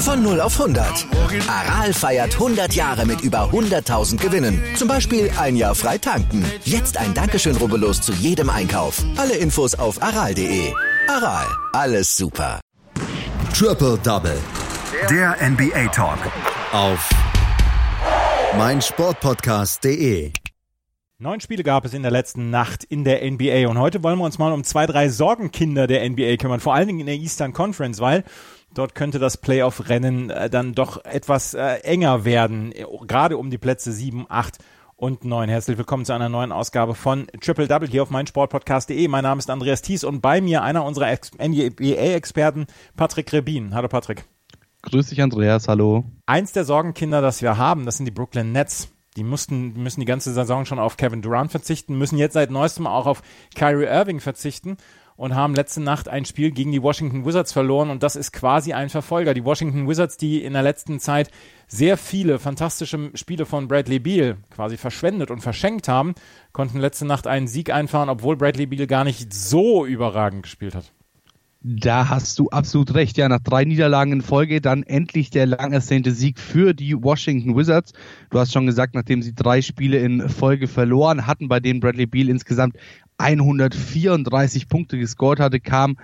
Von 0 auf 100. Aral feiert 100 Jahre mit über 100.000 Gewinnen. Zum Beispiel ein Jahr frei tanken. Jetzt ein Dankeschön, rubbellos zu jedem Einkauf. Alle Infos auf aral.de. Aral, alles super. Triple Double. Der NBA Talk. Auf meinsportpodcast.de. 9 Spiele gab es in der letzten Nacht in der NBA und heute wollen wir uns mal um 2, 3 Sorgenkinder der NBA kümmern, vor allen Dingen in der Eastern Conference, weil dort könnte das Playoff-Rennen dann doch etwas enger werden, gerade um die Plätze 7, 8 und 9. Herzlich willkommen zu einer neuen Ausgabe von Triple Double hier auf meinsportpodcast.de. Mein Name ist Andreas Thies und bei mir einer unserer NBA-Experten, Patrick Rebin. Hallo Patrick. Grüß dich Andreas, hallo. Eins der Sorgenkinder, das wir haben, das sind die Brooklyn Nets. Die müssen die ganze Saison schon auf Kevin Durant verzichten, müssen jetzt seit neuestem auch auf Kyrie Irving verzichten und haben letzte Nacht ein Spiel gegen die Washington Wizards verloren und das ist quasi ein Verfolger. Die Washington Wizards, die in der letzten Zeit sehr viele fantastische Spiele von Bradley Beal quasi verschwendet und verschenkt haben, konnten letzte Nacht einen Sieg einfahren, obwohl Bradley Beal gar nicht so überragend gespielt hat. Da hast du absolut recht. Ja, nach 3 Niederlagen in Folge dann endlich der lang ersehnte Sieg für die Washington Wizards. Du hast schon gesagt, nachdem sie 3 Spiele in Folge verloren hatten, bei denen Bradley Beal insgesamt 134 Punkte gescored hatte, kann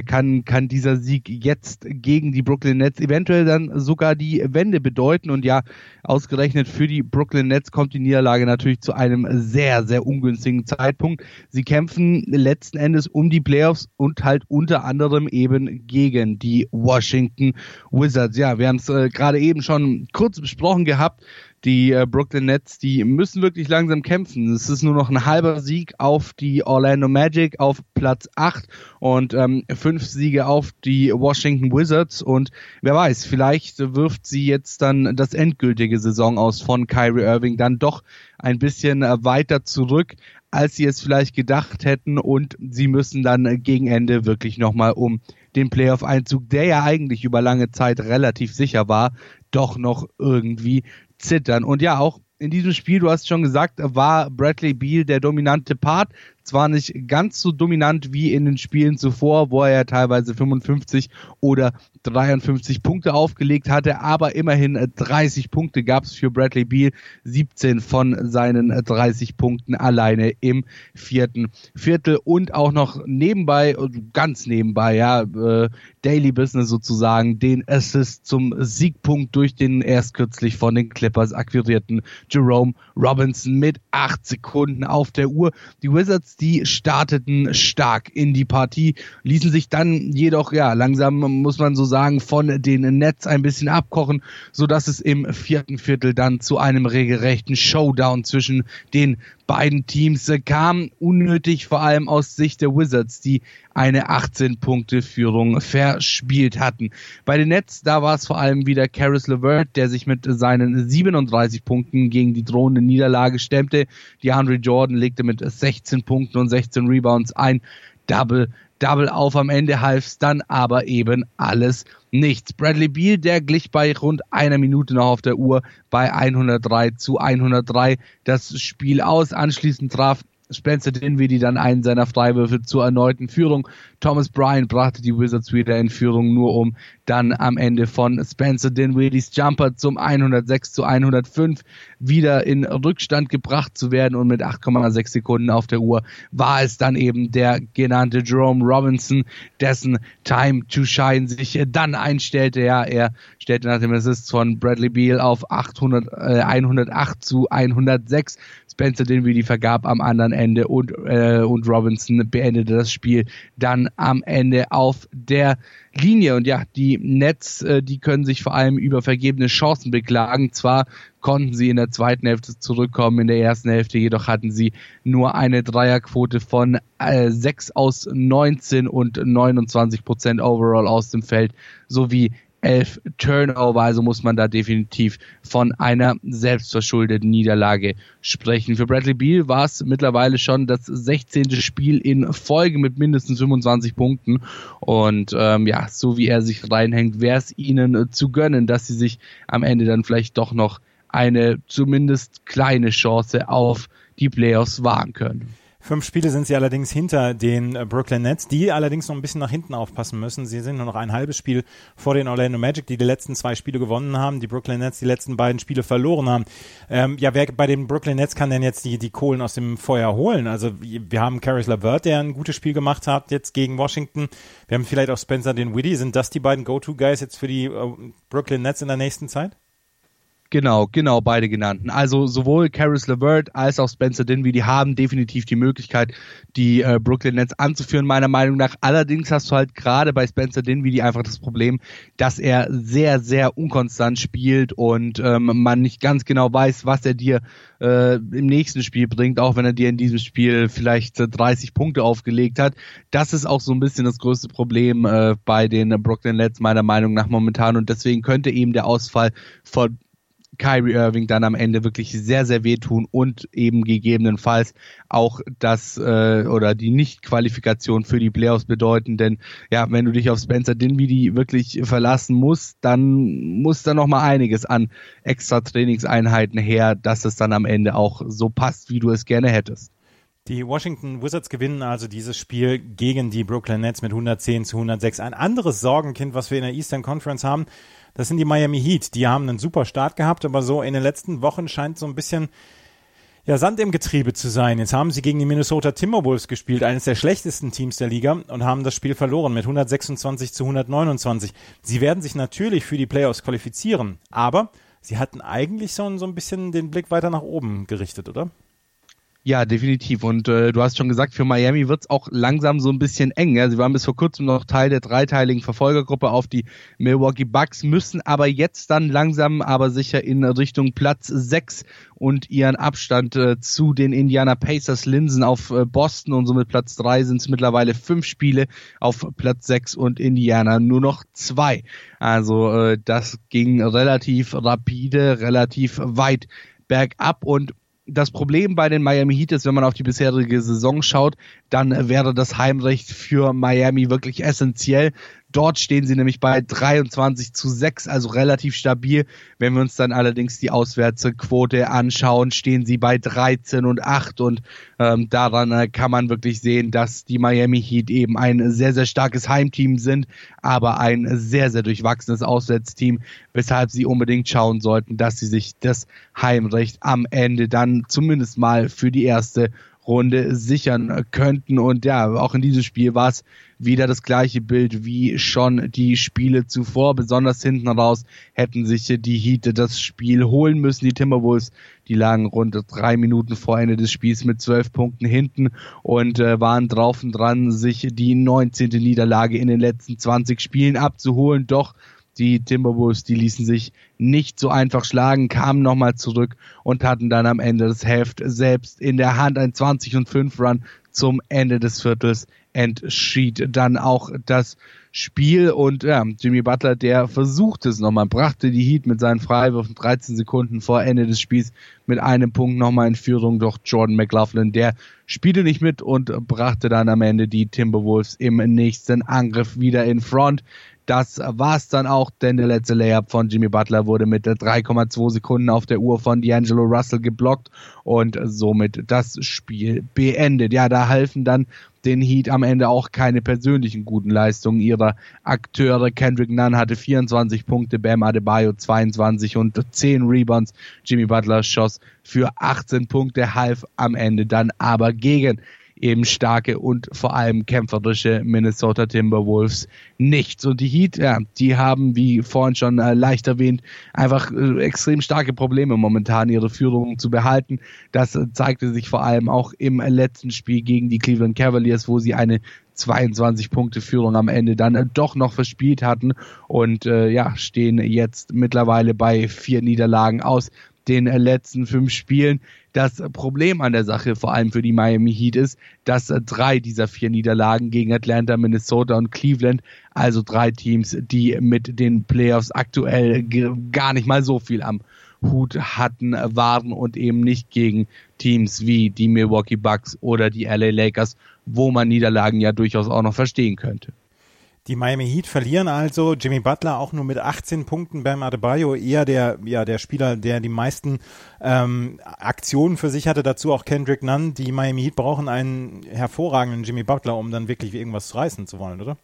dieser Sieg jetzt gegen die Brooklyn Nets eventuell dann sogar die Wende bedeuten. Und ja, ausgerechnet für die Brooklyn Nets kommt die Niederlage natürlich zu einem sehr, sehr ungünstigen Zeitpunkt. Sie kämpfen letzten Endes um die Playoffs und halt unter anderem eben gegen die Washington Wizards. Ja, wir haben es gerade eben schon kurz besprochen gehabt. Die Brooklyn Nets, die müssen wirklich langsam kämpfen. Es ist nur noch ein halber Sieg auf die Orlando Magic auf Platz 8 und 5 Siege auf die Washington Wizards. Und wer weiß, vielleicht wirft sie jetzt dann das endgültige Saison aus von Kyrie Irving dann doch ein bisschen weiter zurück, als sie es vielleicht gedacht hätten. Und sie müssen dann gegen Ende wirklich nochmal um den Playoff-Einzug, der ja eigentlich über lange Zeit relativ sicher war, doch noch irgendwie zittern. Und ja, auch in diesem Spiel, du hast schon gesagt, war Bradley Beal der dominante Part. Zwar nicht ganz so dominant wie in den Spielen zuvor, wo er ja teilweise 55 oder 53 Punkte aufgelegt hatte, aber immerhin 30 Punkte gab es für Bradley Beal, 17 von seinen 30 Punkten alleine im 4. Viertel und auch noch nebenbei, ganz nebenbei, ja, Daily Business sozusagen, den Assist zum Siegpunkt durch den erst kürzlich von den Clippers akquirierten Jerome Robinson mit 8 Sekunden auf der Uhr. Die Wizards, die starteten stark in die Partie, ließen sich dann jedoch, ja, langsam muss man so sagen, von den Nets ein bisschen abkochen, sodass es im 4. Viertel dann zu einem regelrechten Showdown zwischen den beiden Teams kam. Unnötig, vor allem aus Sicht der Wizards, die eine 18-Punkte-Führung verspielt hatten. Bei den Nets, da war es vor allem wieder Caris LeVert, der sich mit seinen 37 Punkten gegen die drohende Niederlage stemmte. DeAndre Jordan legte mit 16 Punkten und 16 Rebounds ein Double auf. Am Ende half es dann aber eben alles nichts. Bradley Beal, der glich bei rund einer Minute noch auf der Uhr bei 103-103 das Spiel aus. Anschließend traf Spencer Dinwiddie dann einen seiner Freiwürfe zur erneuten Führung. Thomas Bryant brachte die Wizards wieder in Führung, nur um dann am Ende von Spencer Dinwiddies Jumper zum 106-105 wieder in Rückstand gebracht zu werden, und mit 8,6 Sekunden auf der Uhr war es dann eben der genannte Jerome Robinson, dessen Time to Shine sich dann einstellte. Ja, er stellte nach dem Assist von Bradley Beal auf 108-106. Spencer Dinwiddie vergab am anderen Ende und Robinson beendete das Spiel dann am Ende auf der Linie. Und ja, die Nets, die können sich vor allem über vergebene Chancen beklagen. Zwar konnten sie in der zweiten Hälfte zurückkommen, in der ersten Hälfte jedoch hatten sie nur eine Dreierquote von 6 aus 19 und 29% overall aus dem Feld sowie 11 Turnover, also muss man da definitiv von einer selbstverschuldeten Niederlage sprechen. Für Bradley Beal war es mittlerweile schon das 16. Spiel in Folge mit mindestens 25 Punkten, und ja, so wie er sich reinhängt, wäre es ihnen zu gönnen, dass sie sich am Ende dann vielleicht doch noch eine zumindest kleine Chance auf die Playoffs wahren können. 5 Spiele sind sie allerdings hinter den Brooklyn Nets, die allerdings noch ein bisschen nach hinten aufpassen müssen. Sie sind nur noch ein halbes Spiel vor den Orlando Magic, die letzten 2 Spiele gewonnen haben, die Brooklyn Nets die letzten beiden Spiele verloren haben. Wer bei den Brooklyn Nets kann denn jetzt die Kohlen aus dem Feuer holen? Also wir haben Caris LeVert, der ein gutes Spiel gemacht hat jetzt gegen Washington. Wir haben vielleicht auch Spencer Dinwiddie. Sind das die beiden Go-To-Guys jetzt für die Brooklyn Nets in der nächsten Zeit? Genau, beide genannten. Also sowohl Caris LeVert als auch Spencer Dinwiddie haben definitiv die Möglichkeit, die Brooklyn Nets anzuführen, meiner Meinung nach. Allerdings hast du halt gerade bei Spencer Dinwiddie einfach das Problem, dass er sehr, sehr unkonstant spielt und man nicht ganz genau weiß, was er dir im nächsten Spiel bringt, auch wenn er dir in diesem Spiel vielleicht 30 Punkte aufgelegt hat. Das ist auch so ein bisschen das größte Problem bei den Brooklyn Nets, meiner Meinung nach momentan, und deswegen könnte eben der Ausfall von Kyrie Irving dann am Ende wirklich sehr, sehr wehtun und eben gegebenenfalls auch das oder die Nicht-Qualifikation für die Playoffs bedeuten, denn ja, wenn du dich auf Spencer Dinwiddie wirklich verlassen musst, dann muss da nochmal einiges an extra Trainingseinheiten her, dass es dann am Ende auch so passt, wie du es gerne hättest. Die Washington Wizards gewinnen also dieses Spiel gegen die Brooklyn Nets mit 110-106. Ein anderes Sorgenkind, was wir in der Eastern Conference haben, das sind die Miami Heat. Die haben einen super Start gehabt, aber so in den letzten Wochen scheint so ein bisschen Sand im Getriebe zu sein. Jetzt haben sie gegen die Minnesota Timberwolves gespielt, eines der schlechtesten Teams der Liga, und haben das Spiel verloren mit 126-129. Sie werden sich natürlich für die Playoffs qualifizieren, aber sie hatten eigentlich so ein bisschen den Blick weiter nach oben gerichtet, oder? Ja, definitiv. Und du hast schon gesagt, für Miami wird's auch langsam so ein bisschen eng. Ja? Sie waren bis vor kurzem noch Teil der dreiteiligen Verfolgergruppe auf die Milwaukee Bucks, müssen aber jetzt dann langsam aber sicher in Richtung Platz 6 und ihren Abstand zu den Indiana Pacers linsen auf Boston, und somit Platz 3 sind es mittlerweile 5 Spiele, auf Platz 6 und Indiana nur noch 2. Also das ging relativ rapide, relativ weit bergab, und das Problem bei den Miami Heat ist, wenn man auf die bisherige Saison schaut, dann wäre das Heimrecht für Miami wirklich essentiell. Dort stehen sie nämlich bei 23-6, also relativ stabil. Wenn wir uns dann allerdings die Auswärtsquote anschauen, stehen sie bei 13-8, und daran kann man wirklich sehen, dass die Miami Heat eben ein sehr, sehr starkes Heimteam sind, aber ein sehr, sehr durchwachsenes Auswärtsteam, weshalb sie unbedingt schauen sollten, dass sie sich das Heimrecht am Ende dann zumindest mal für die erste Runde sichern könnten. Und ja, auch in diesem Spiel war es wieder das gleiche Bild wie schon die Spiele zuvor. Besonders hinten raus hätten sich die Heat das Spiel holen müssen. Die Timberwolves, die lagen rund 3 Minuten vor Ende des Spiels mit 12 Punkten hinten und waren drauf und dran, sich die 19. Niederlage in den letzten 20 Spielen abzuholen. Doch die Timberwolves, die ließen sich nicht so einfach schlagen, kamen nochmal zurück und hatten dann am Ende das Heft selbst in der Hand. Ein 20-5 Run zum Ende des Viertels entschied dann auch das Spiel, und ja, Jimmy Butler, der versuchte es nochmal, brachte die Heat mit seinen Freiwürfen 13 Sekunden vor Ende des Spiels mit einem Punkt nochmal in Führung, doch Jordan McLaughlin, der spielte nicht mit und brachte dann am Ende die Timberwolves im nächsten Angriff wieder in Front. Das war's dann auch, denn der letzte Layup von Jimmy Butler wurde mit 3,2 Sekunden auf der Uhr von D'Angelo Russell geblockt und somit das Spiel beendet. Ja, da halfen dann den Heat am Ende auch keine persönlichen guten Leistungen ihrer Akteure. Kendrick Nunn hatte 24 Punkte, Bam Adebayo 22 und 10 Rebounds. Jimmy Butler schoss für 18 Punkte, half am Ende dann aber gegen eben starke und vor allem kämpferische Minnesota Timberwolves nichts. Und die Heat, ja, die haben, wie vorhin schon leicht erwähnt, einfach extrem starke Probleme momentan, ihre Führung zu behalten. Das zeigte sich vor allem auch im letzten Spiel gegen die Cleveland Cavaliers, wo sie eine 22-Punkte-Führung am Ende dann doch noch verspielt hatten und stehen jetzt mittlerweile bei 4 Niederlagen aus den letzten 5 Spielen. Das Problem an der Sache, vor allem für die Miami Heat, ist, dass 3 dieser 4 Niederlagen gegen Atlanta, Minnesota und Cleveland, also 3 Teams, die mit den Playoffs aktuell gar nicht mal so viel am Hut hatten, waren, und eben nicht gegen Teams wie die Milwaukee Bucks oder die LA Lakers, wo man Niederlagen ja durchaus auch noch verstehen könnte. Die Miami Heat verlieren also, Jimmy Butler auch nur mit 18 Punkten, Bam Adebayo eher der Spieler, der die meisten Aktionen für sich hatte, dazu auch Kendrick Nunn. Die Miami Heat brauchen einen hervorragenden Jimmy Butler, um dann wirklich irgendwas reißen zu wollen, oder?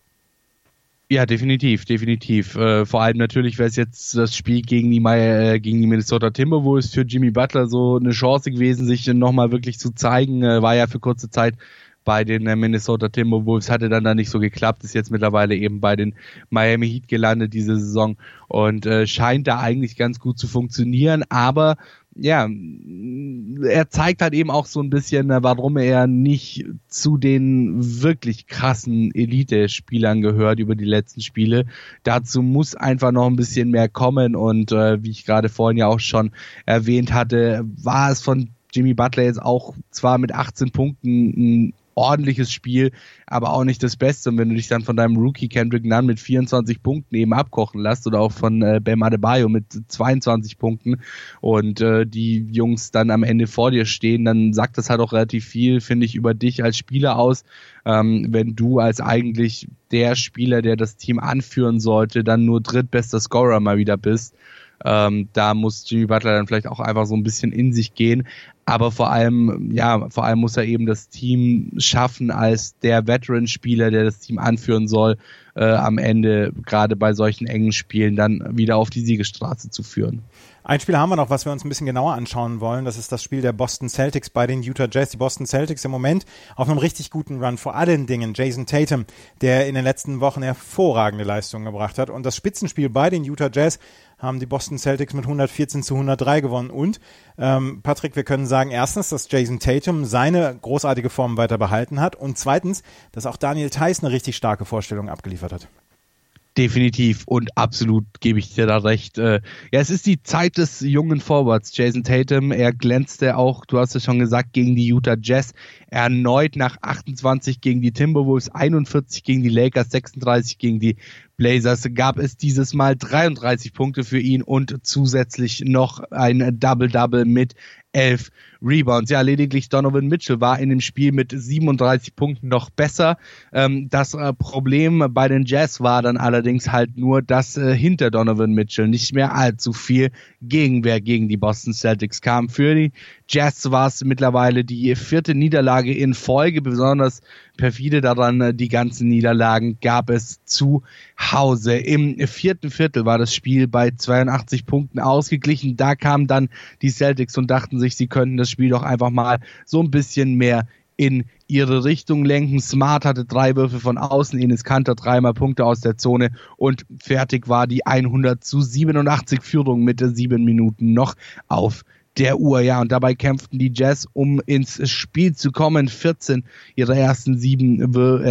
Ja, definitiv. Vor allem natürlich wäre es jetzt das Spiel gegen die Minnesota Timberwolves für Jimmy Butler so eine Chance gewesen, sich nochmal wirklich zu zeigen. War ja für kurze Zeit bei den Minnesota Timberwolves, hatte dann da nicht so geklappt, ist jetzt mittlerweile eben bei den Miami Heat gelandet diese Saison und scheint da eigentlich ganz gut zu funktionieren, aber ja, er zeigt halt eben auch so ein bisschen, warum er nicht zu den wirklich krassen Elite-Spielern gehört über die letzten Spiele. Dazu muss einfach noch ein bisschen mehr kommen und wie ich gerade vorhin ja auch schon erwähnt hatte, war es von Jimmy Butler jetzt auch zwar mit 18 Punkten ein ordentliches Spiel, aber auch nicht das Beste. Und wenn du dich dann von deinem Rookie Kendrick Nunn mit 24 Punkten eben abkochen lässt oder auch von Bam Adebayo mit 22 Punkten und die Jungs dann am Ende vor dir stehen, dann sagt das halt auch relativ viel, finde ich, über dich als Spieler aus. Wenn du als eigentlich der Spieler, der das Team anführen sollte, dann nur drittbester Scorer mal wieder bist. Da muss Jimmy Butler dann vielleicht auch einfach so ein bisschen in sich gehen. Aber vor allem muss er eben das Team schaffen als der Veteran-Spieler, der das Team anführen soll, am Ende gerade bei solchen engen Spielen dann wieder auf die Siegesstraße zu führen. Ein Spiel haben wir noch, was wir uns ein bisschen genauer anschauen wollen. Das ist das Spiel der Boston Celtics bei den Utah Jazz. Die Boston Celtics im Moment auf einem richtig guten Run. Vor allen Dingen Jason Tatum, der in den letzten Wochen hervorragende Leistungen gebracht hat. Und das Spitzenspiel bei den Utah Jazz haben die Boston Celtics mit 114-103 gewonnen. Und Patrick, wir können sagen, erstens, dass Jason Tatum seine großartige Form weiter behalten hat. Und zweitens, dass auch Daniel Theis eine richtig starke Vorstellung abgeliefert hat. Definitiv und absolut gebe ich dir da recht. Ja, es ist die Zeit des jungen Forwards, Jason Tatum. Er glänzte auch, du hast es schon gesagt, gegen die Utah Jazz. Erneut nach 28 gegen die Timberwolves, 41 gegen die Lakers, 36 gegen die Blazers gab es dieses Mal 33 Punkte für ihn und zusätzlich noch ein Double-Double mit 11 Rebounds. Ja, lediglich Donovan Mitchell war in dem Spiel mit 37 Punkten noch besser. Das Problem bei den Jazz war dann allerdings halt nur, dass hinter Donovan Mitchell nicht mehr allzu viel Gegenwehr gegen die Boston Celtics kam. Für die Jazz war es mittlerweile die 4. Niederlage in Folge, besonders perfide daran, die ganzen Niederlagen gab es zu Hause. Im 4. Viertel war das Spiel bei 82 Punkten ausgeglichen. Da kamen dann die Celtics und dachten sich, sie könnten das Spiel doch einfach mal so ein bisschen mehr in ihre Richtung lenken. Smart hatte 3 Würfe von außen, Enes Kanter 3-mal Punkte aus der Zone und fertig war die 100-87 Führung mit 7 Minuten noch auf der Uhr. Ja, und dabei kämpften die Jazz, um ins Spiel zu kommen. 14 ihrer ersten 17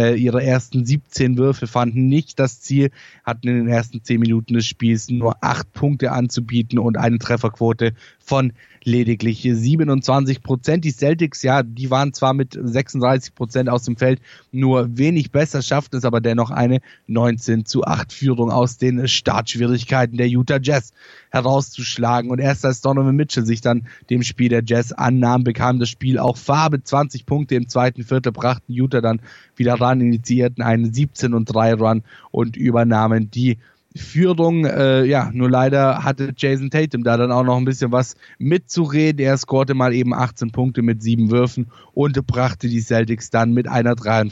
Würfe fanden nicht das Ziel, hatten in den ersten 10 Minuten des Spiels nur 8 Punkte anzubieten und eine Trefferquote von lediglich 27%. Die Celtics, ja, die waren zwar mit 36% aus dem Feld nur wenig besser, schafften es aber dennoch eine 19-8 Führung aus den Startschwierigkeiten der Utah Jazz herauszuschlagen. Und erst als Donovan Mitchell sich dann dem Spiel der Jazz annahm, bekam das Spiel auch Farbe. 20 Punkte im zweiten Viertel brachten Utah dann wieder ran, initiierten einen 17-3 Run und übernahmen die Führung. Nur leider hatte Jason Tatum da dann auch noch ein bisschen was mitzureden. Er scorte mal eben 18 Punkte mit 7 Würfen und brachte die Celtics dann mit einer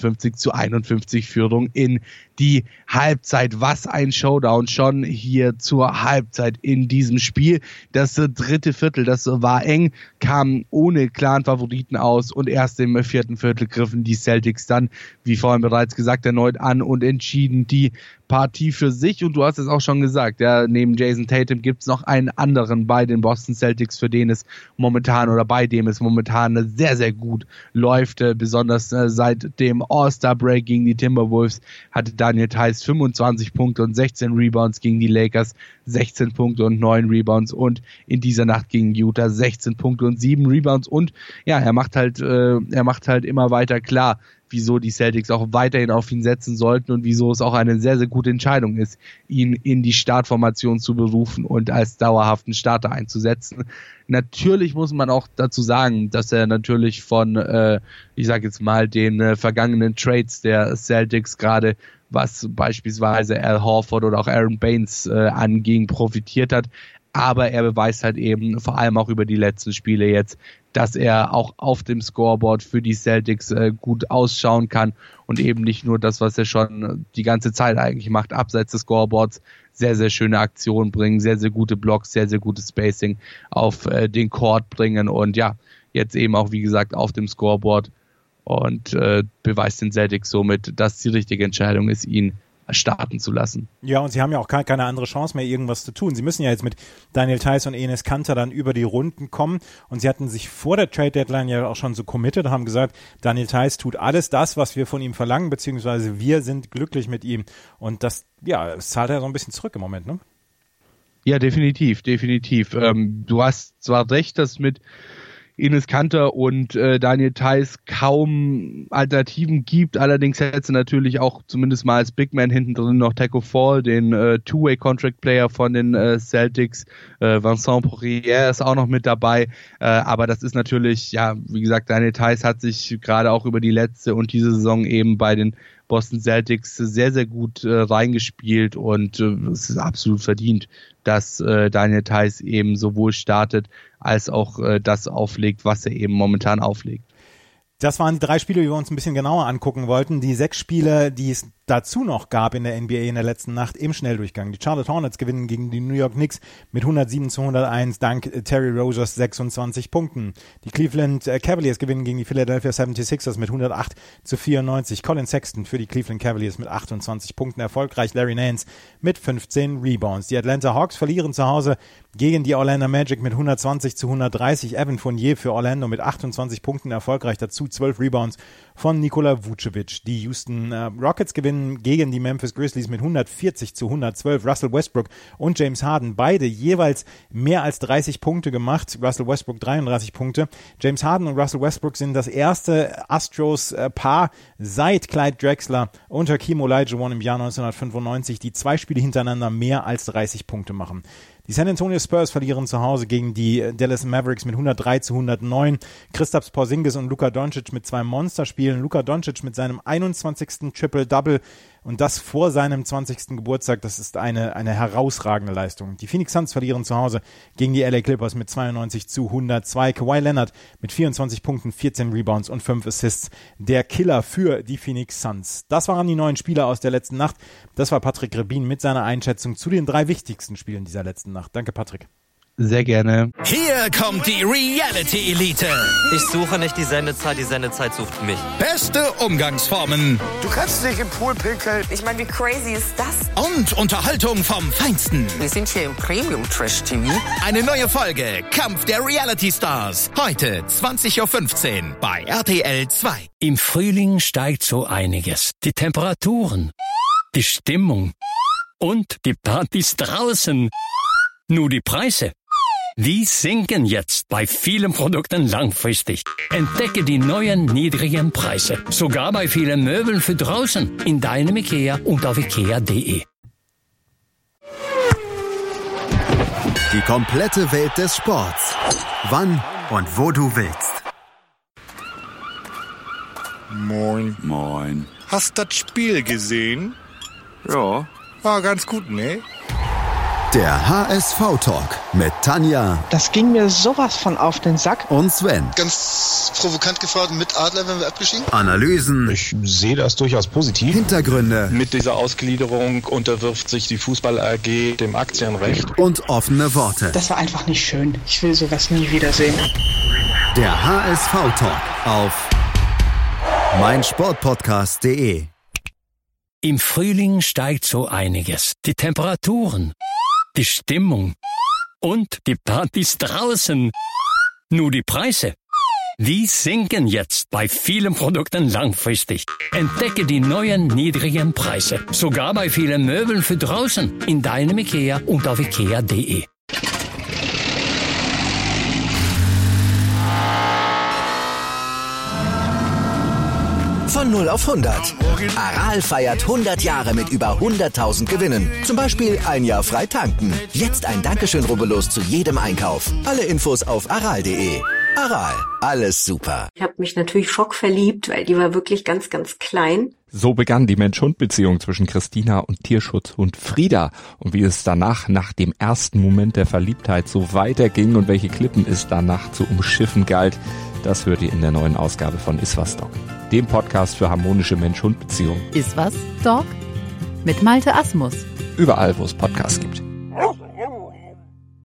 53-51 Führung in die Halbzeit. Was ein Showdown schon hier zur Halbzeit in diesem Spiel. Das 3. Viertel, das war eng, kam ohne klaren Favoriten aus und erst im 4. Viertel griffen die Celtics dann, wie vorhin bereits gesagt, erneut an und entschieden die Partie für sich. Und du hast es auch schon gesagt, ja, neben Jason Tatum gibt es noch einen anderen bei den Boston Celtics, bei dem es momentan sehr, sehr gut läuft. Besonders seit dem All-Star-Break gegen die Timberwolves hatte Daniel Theis 25 Punkte und 16 Rebounds gegen die Lakers, 16 Punkte und 9 Rebounds und in dieser Nacht gegen Utah 16 Punkte und 7 Rebounds und ja, er macht halt immer weiter klar, wieso die Celtics auch weiterhin auf ihn setzen sollten und wieso es auch eine sehr, sehr gute Entscheidung ist, ihn in die Startformation zu berufen und als dauerhaften Starter einzusetzen. Natürlich muss man auch dazu sagen, dass er natürlich von, den vergangenen Trades der Celtics gerade was beispielsweise Al Horford oder auch Aaron Baines anging, profitiert hat. Aber er beweist halt eben vor allem auch über die letzten Spiele jetzt, dass er auch auf dem Scoreboard für die Celtics gut ausschauen kann und eben nicht nur das, was er schon die ganze Zeit eigentlich macht, abseits des Scoreboards, sehr, sehr schöne Aktionen bringen, sehr, sehr gute Blocks, sehr, sehr gutes Spacing auf den Court bringen und ja, jetzt eben auch, wie gesagt, auf dem Scoreboard und beweist den Celtics somit, dass die richtige Entscheidung ist, ihn starten zu lassen. Ja, und sie haben ja auch keine andere Chance mehr, irgendwas zu tun. Sie müssen ja jetzt mit Daniel Theis und Enes Kanter dann über die Runden kommen und sie hatten sich vor der Trade-Deadline ja auch schon so committed, haben gesagt, Daniel Theis tut alles das, was wir von ihm verlangen, beziehungsweise wir sind glücklich mit ihm und das zahlt er so ein bisschen zurück im Moment, ne? Ja, definitiv. Du hast zwar recht, dass mit Enes Kanter und Daniel Theis kaum Alternativen gibt. Allerdings hätte sie natürlich auch zumindest mal als Big Man hinten drin noch Tacko Fall, den Two-Way-Contract-Player von den Celtics. Vincent Poirier ist auch noch mit dabei. Aber das ist natürlich, ja, wie gesagt, Daniel Theis hat sich gerade auch über die letzte und diese Saison eben bei den Boston Celtics sehr, sehr gut reingespielt und es ist absolut verdient, dass Daniel Theis eben sowohl startet als auch das auflegt, was er eben momentan auflegt. Das waren die 3 Spiele, die wir uns ein bisschen genauer angucken wollten. Die 6 Spiele, die es dazu noch gab in der NBA in der letzten Nacht im Schnelldurchgang. Die Charlotte Hornets gewinnen gegen die New York Knicks mit 107-101 dank Terry Rozier's 26 Punkten. Die Cleveland Cavaliers gewinnen gegen die Philadelphia 76ers mit 108-94. Colin Sexton für die Cleveland Cavaliers mit 28 Punkten erfolgreich. Larry Nance mit 15 Rebounds. Die Atlanta Hawks verlieren zu Hause gegen die Orlando Magic mit 120-130. Evan Fournier für Orlando mit 28 Punkten erfolgreich. Dazu 12 Rebounds von Nikola Vucevic. Die Houston Rockets gewinnen gegen die Memphis Grizzlies mit 140-112. Russell Westbrook und James Harden, beide jeweils mehr als 30 Punkte gemacht. Russell Westbrook 33 Punkte. James Harden und Russell Westbrook sind das erste Astros-Paar seit Clyde Drexler und Hakeem Olajuwon im Jahr 1995, die 2 Spiele hintereinander mehr als 30 Punkte machen. Die San Antonio Spurs verlieren zu Hause gegen die Dallas Mavericks mit 103-109. Kristaps Porzingis und Luka Doncic mit 2 Monsterspielen. Luka Doncic mit seinem 21. Triple-Double und das vor seinem 20. Geburtstag. Das ist eine herausragende Leistung. Die Phoenix Suns verlieren zu Hause gegen die LA Clippers mit 92-102. Kawhi Leonard mit 24 Punkten, 14 Rebounds und 5 Assists. Der Killer für die Phoenix Suns. Das waren die 9 Spieler aus der letzten Nacht. Das war Patrick Rebin mit seiner Einschätzung zu den 3 wichtigsten Spielen dieser letzten Nacht. Danke, Patrick. Sehr gerne. Hier kommt die Reality Elite. Ich suche nicht die Sendezeit sucht mich. Beste Umgangsformen. Du kannst nicht im Pool pinkeln. Ich meine, wie crazy ist das? Und Unterhaltung vom Feinsten. Wir sind hier im Premium-Trash-TV. Eine neue Folge Kampf der Reality Stars. Heute 20.15 Uhr bei RTL 2. Im Frühling steigt so einiges. Die Temperaturen, die Stimmung und die Partys draußen. Nur die Preise, die sinken jetzt bei vielen Produkten langfristig. Entdecke die neuen niedrigen Preise. Sogar bei vielen Möbeln für draußen. In deinem IKEA und auf IKEA.de. Die komplette Welt des Sports. Wann und wo du willst. Moin. Moin. Hast das Spiel gesehen? Ja. War ganz gut, ne? Der HSV-Talk mit Tanja. Das ging mir sowas von auf den Sack. Und Sven. Ganz provokant gefragt, mit Adler, wenn wir abgestiegen? Analysen. Ich sehe das durchaus positiv. Hintergründe. Mit dieser Ausgliederung unterwirft sich die Fußball AG dem Aktienrecht. Und offene Worte. Das war einfach nicht schön. Ich will sowas nie wiedersehen. Der HSV-Talk auf meinsportpodcast.de. Im Frühling steigt so einiges. Die Temperaturen, die Stimmung und die Partys draußen. Nur die Preise, die sinken jetzt bei vielen Produkten langfristig. Entdecke die neuen niedrigen Preise. Sogar bei vielen Möbeln für draußen. In deinem IKEA und auf IKEA.de. Von 0 auf 100. Aral feiert 100 Jahre mit über 100.000 Gewinnen. Zum Beispiel ein Jahr frei tanken. Jetzt ein Dankeschön, rubbellos zu jedem Einkauf. Alle Infos auf aral.de. Aral, alles super. Ich habe mich natürlich schockverliebt, weil die war wirklich ganz, ganz klein. So begann die Mensch-Hund-Beziehung zwischen Christina und Tierschutzhund Frieda. Und wie es danach, nach dem ersten Moment der Verliebtheit, so weiterging und welche Klippen es danach zu umschiffen galt, das hört ihr in der neuen Ausgabe von Iswas Dog, dem Podcast für harmonische Mensch-Hund-Beziehungen. Iswas Dog? Mit Malte Asmus. Überall, wo es Podcasts gibt.